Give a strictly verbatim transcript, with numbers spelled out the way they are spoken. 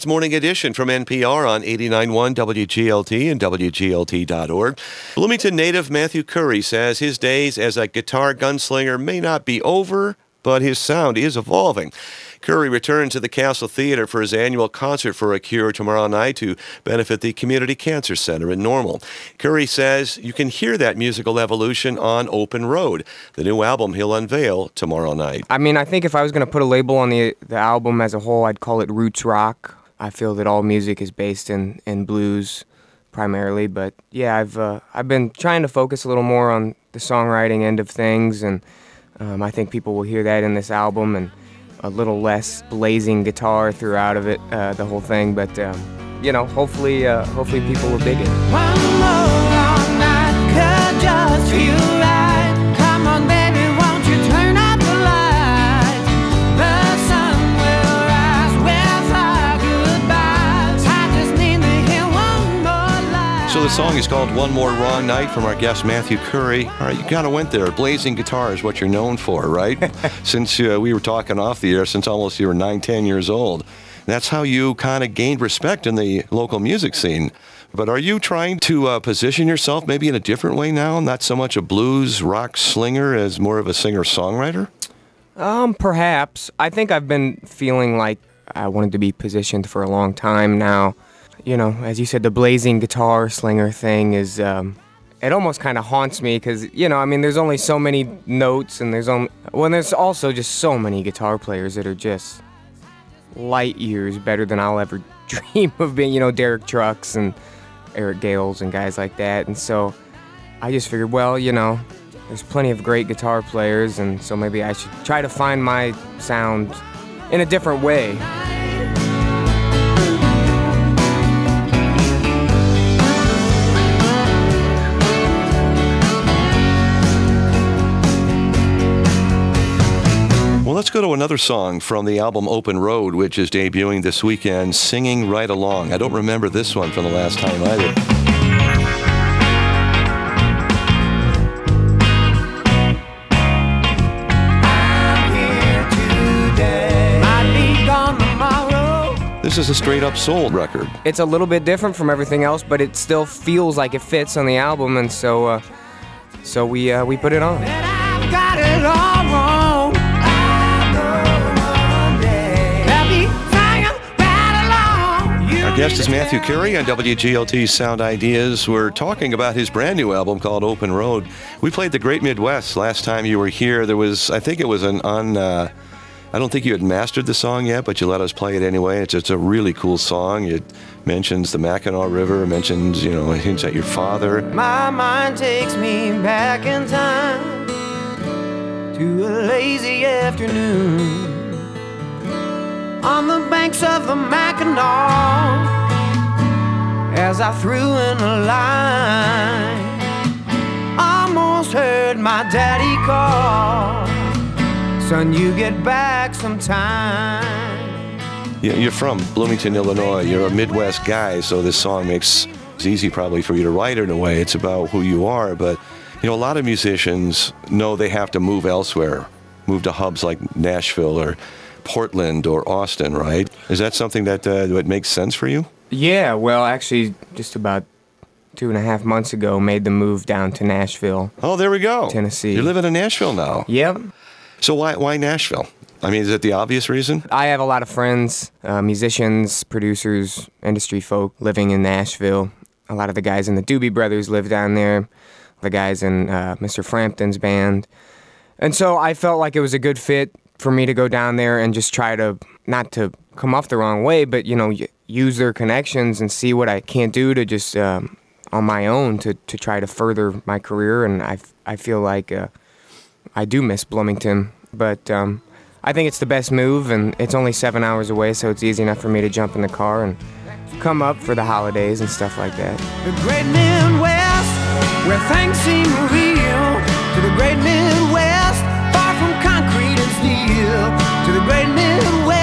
Morning Edition from N P R on eighty-nine point one W G L T and W G L T dot org. Bloomington native Matthew Curry says his days as a guitar gunslinger may not be over, but his sound is evolving. Curry returns to the Castle Theater for his annual Concert for a Cure tomorrow night to benefit the Community Cancer Center in Normal. Curry says you can hear that musical evolution on Open Road, the new album he'll unveil tomorrow night. I mean, I think if I was going to put a label on the the album as a whole, I'd call it roots rock. I feel that all music is based in, in blues primarily, but yeah, I've uh, I've been trying to focus a little more on the songwriting end of things, and um, I think people will hear that in this album, and a little less blazing guitar throughout of it, uh, the whole thing. But um, you know, hopefully, uh, hopefully people will dig it. One more long night could just feel right. Come on, baby, won't you turn out the lights? The sun will rise with our goodbyes. I just need to hear one more line. So the song is called One More Wrong Night from our guest Matthew Curry. All right, you kind of went there. Blazing guitar is what you're known for, right? Since uh, we were talking off the air, since almost you were nine, ten years old. That's how you kind of gained respect in the local music scene. But are you trying to uh, position yourself maybe in a different way now? Not so much a blues rock slinger as more of a singer-songwriter? Um, perhaps. I think I've been feeling like I wanted to be positioned for a long time now. You know, as you said, the blazing guitar slinger thing is, um, it almost kind of haunts me because, you know, I mean, there's only so many notes, and there's only, well, there's also just so many guitar players that are just light years better than I'll ever dream of being, you know, Derek Trucks and Eric Gales and guys like that. And so I just figured, well, you know, there's plenty of great guitar players, and so maybe I should try to find my sound in a different way. Let's go to another song from the album Open Road, which is debuting this weekend, Singing Right Along. I don't remember this one from the last time either. I'm here today, might be gone tomorrow. This is a straight-up soul record. It's a little bit different from everything else, but it still feels like it fits on the album, and so uh, so we uh, we put it on. That I've got it all wrong. Our guest is Matthew Curry on W G L T Sound Ideas. We're talking about his brand new album called Open Road. We played The Great Midwest last time you were here. There was, I think it was an un, uh, I don't think you had mastered the song yet, but you let us play it anyway. It's, it's a really cool song. It mentions the Mackinac River, mentions, you know, it hints at your father. My mind takes me back in time to a lazy afternoon on the banks of the Mackinac, as I threw in a line, almost heard my daddy call, son, you get back sometime. Yeah, you're from Bloomington, Illinois. You're a Midwest guy, so this song makes it easy probably for you to write it in a way. It's about who you are, but you know, a lot of musicians know they have to move elsewhere, move to hubs like Nashville or Portland or Austin, right? Is that something that uh, that makes sense for you? Yeah, well, actually, just about two and a half months ago, made the move down to Nashville. Oh, there we go. Tennessee. You're living in Nashville now. Yep. So why why Nashville? I mean, is it the obvious reason? I have a lot of friends, uh, musicians, producers, industry folk living in Nashville. A lot of the guys in the Doobie Brothers live down there. The guys in uh, Mister Frampton's band. And so I felt like it was a good fit for me to go down there and just try to, not to come off the wrong way, but, you know, use their connections and see what I can't do to just, um, on my own, to, to try to further my career. And I, I feel like uh, I do miss Bloomington, but um, I think it's the best move, and it's only seven hours away, so it's easy enough for me to jump in the car and come up for the holidays and stuff like that. The great Midwest, where things seem real, to the great Midwest, far from concrete and steel, to the great Midwest.